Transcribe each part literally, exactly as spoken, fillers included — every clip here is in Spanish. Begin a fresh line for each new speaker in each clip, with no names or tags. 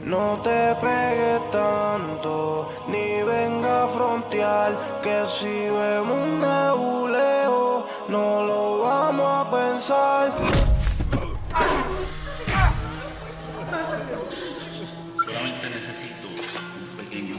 No te pegues tanto, ni venga a frontear, que si vemos un nebuleo, no lo vamos a pensar.
Solamente necesito un pequeño...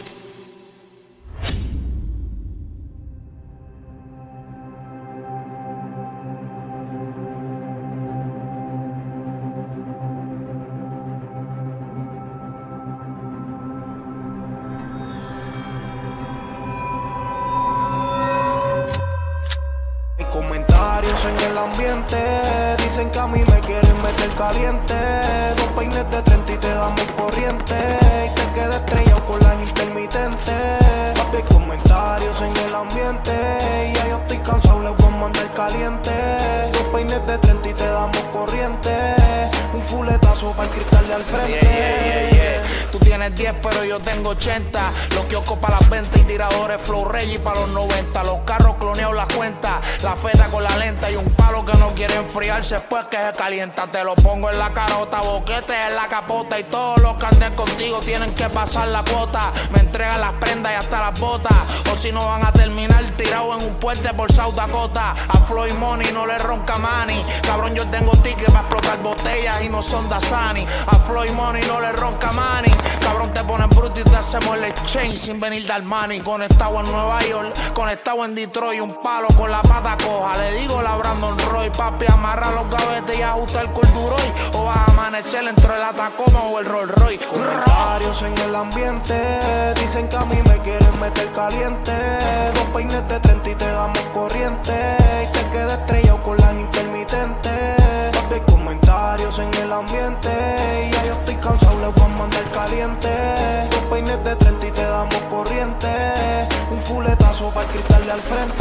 Comentarios en el ambiente dicen que a mí me quieren meter caliente. Dos peines de treinta y te damos corriente, y te quedas estrellado con las intermitentes. Papi, hay comentarios en el ambiente, y ya yo estoy cansado, les voy a mandar caliente. Dos peines de treinta y te damos corriente, un fuletazo para el cristal de al frente.
Yeah, yeah, yeah, yeah. Tú tienes diez pero yo tengo ochenta. Los kioscos para las ventas y tiradores Flow Reggie para los noventa. Los carros cloneados las cuentas, la feta con la lenta y un palo que no quiere enfriarse después que se calienta. Te lo pongo en la carota, boquetes en la capota, y todos los que anden contigo tienen que pasar la cuota. Me entregan las prendas y hasta las botas, o si no van a terminar tirados en un puente por South Dakota. A Floyd Money no le ronca mani, cabrón, yo tengo tickets para explotar botellas y no son Dasani. A Floyd Money no le ronca mani, cabrón, te pones bruto y te hacemos el exchange sin venir de Armani. Conectado en Nueva York, conectado en Detroit, un palo con la pata coja. Le digo la Brandon Roy, papi, amarra los gavetes y ajusta el corduroy, o vas a amanecer entre la Tacoma o el Rolls Royce.
Comentarios en el ambiente dicen que a mí me quieren meter caliente. Dos peines de treinta y te damos corriente, y te quedas estrellado con las intermitentes. Papi, hay comentarios en el ambiente, y ya yo estoy cansado, les voy a mandar caliente. Dos peines de treinta y te damos corriente, un fuletazo para el cristal de al frente.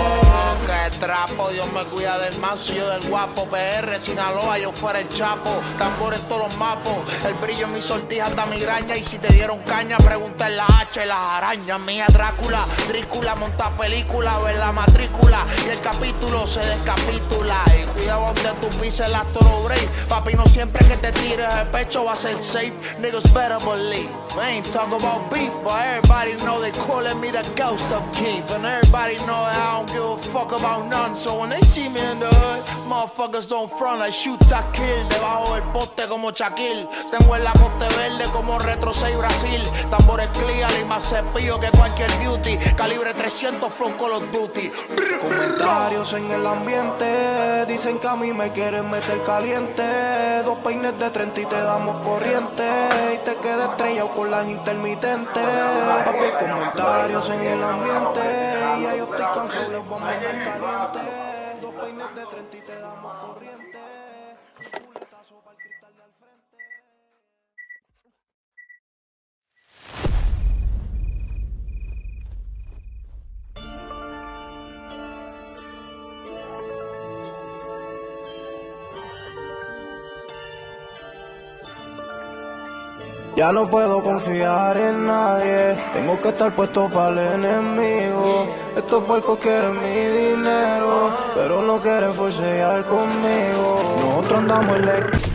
Oh, que trapo, Dios me cuida del manso, yo del guapo. P R, Sinaloa, yo fuera el Chapo. Tambor en todos los mapos, el brillo en mis sortijas da migraña. Y si te dieron caña, pregunta en la H y las arañas. Mía Drácula, Drícula, monta película, ver la matrícula y el capítulo se descapitula. Y cuidado donde tú pises la Toro Break, papi, no siempre que te tires el pecho va a ser safe. Niggas better believe, I ain't talking about beef, but everybody know they calling me the ghost of Keith. And everybody know that I don't give a fuck about none. So when they see me in the hood, motherfuckers don't front, I shoot, I kill. Debajo del poste como Shaquille, tengo el lagote verde como Retro seis Brasil. Tambores clear y más cepillo que cualquier beauty. Calibre trescientos flow Call of Duty.
Comentarios en el ambiente dicen que a mí me quieren meter caliente. Dos peines de treinta y te damos corriente, y te quedas estrellado con las intermitentes. Papi, comentarios en el ambiente, y ya yo estoy cansado, les voy a mandar caliente. Dos peines de treinta y te damos corriente, un fuletazo para el cristal de al frente. Ya no puedo confiar en nadie, tengo que estar puesto para el enemigo. Estos puercos quieren mi dinero, pero no quieren forcear conmigo. Nosotros andamos en la